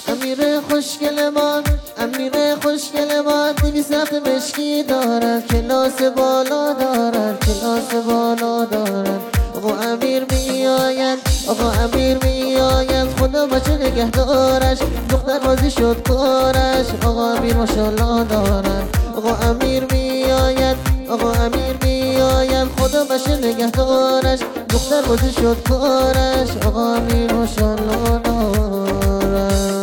امیر خوشگل ما، امیر خوشگل ما 200 مشکی دارد، کلاس بالا دارد، کلاس بالا دارد. آقا امیر میآید، آقا امیر میآید، خدا بچه نگهدارش، دختر بازی شد کارش. آقا امیر ماشاءالله دارد. آقا امیر میآید، آقا امیر میآید، خدا بچه نگهدارش، دختر بازی شد کارش. آقا امیر ماشاءالله دارد.